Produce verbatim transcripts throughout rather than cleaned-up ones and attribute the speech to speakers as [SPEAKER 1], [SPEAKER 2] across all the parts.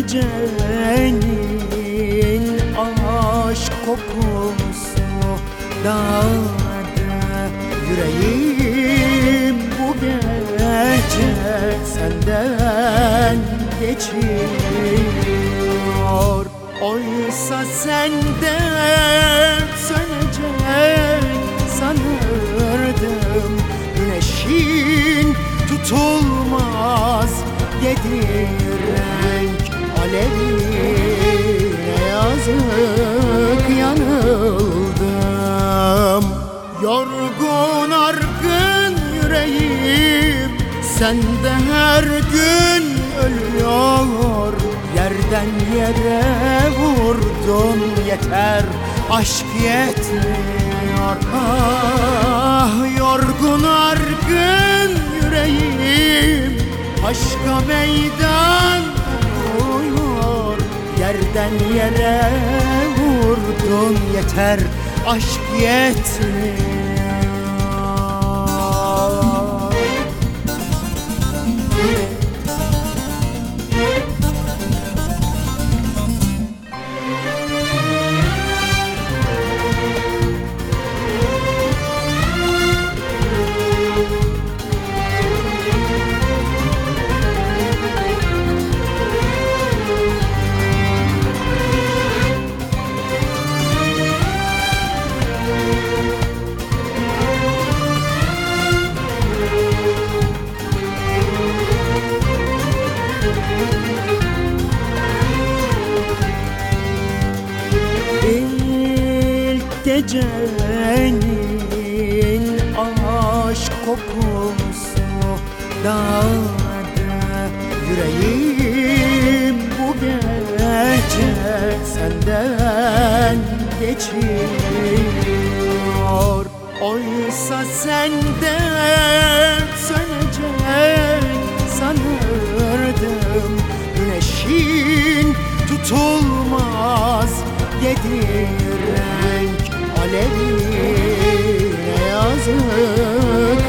[SPEAKER 1] gecenin aşk kokusu dağladı yüreğim bu gece senden geçiyor. Oysa senden sönecek sanırdım, güneşin tutulmaz yedi renk alevine yazık yanıldım. Yorgun argın yüreğim sende her gün ölüyor. Yerden yere vurdun yeter, aşk yetmiyor. Ah yorgun argın yüreğim aşka meydan okuyor. Yerden yere vurdun yeter, aşk yetmiyor. Gecenin aşk kokusu dağladı yüreğim bu gece senden geçiyor. Oysa senden sönecek sanırdım, güneşin tutulmaz yedi renk alevine yazık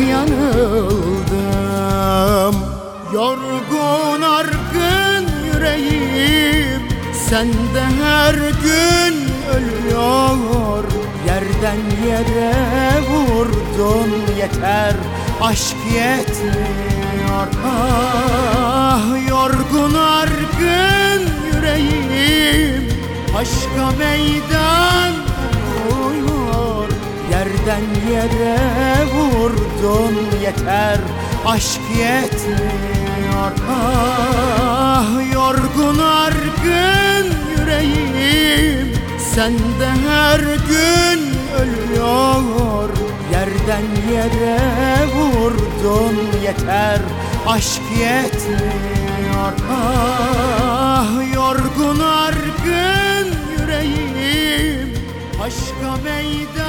[SPEAKER 1] yanıldım. Yorgun argın yüreğim sende her gün ölüyor. Yerden yere vurdun yeter, aşk yetmiyor. Ah yorgun argın yüreğim aşka meydan okuyor. Yerden yere vurdun yeter, aşk yetmiyor. Ah yorgun argın yüreğim sende her gün ölüyor. Yerden yere vurdun yeter, aşk yetmiyor. Ah yorgun argın yüreğim aşka meydan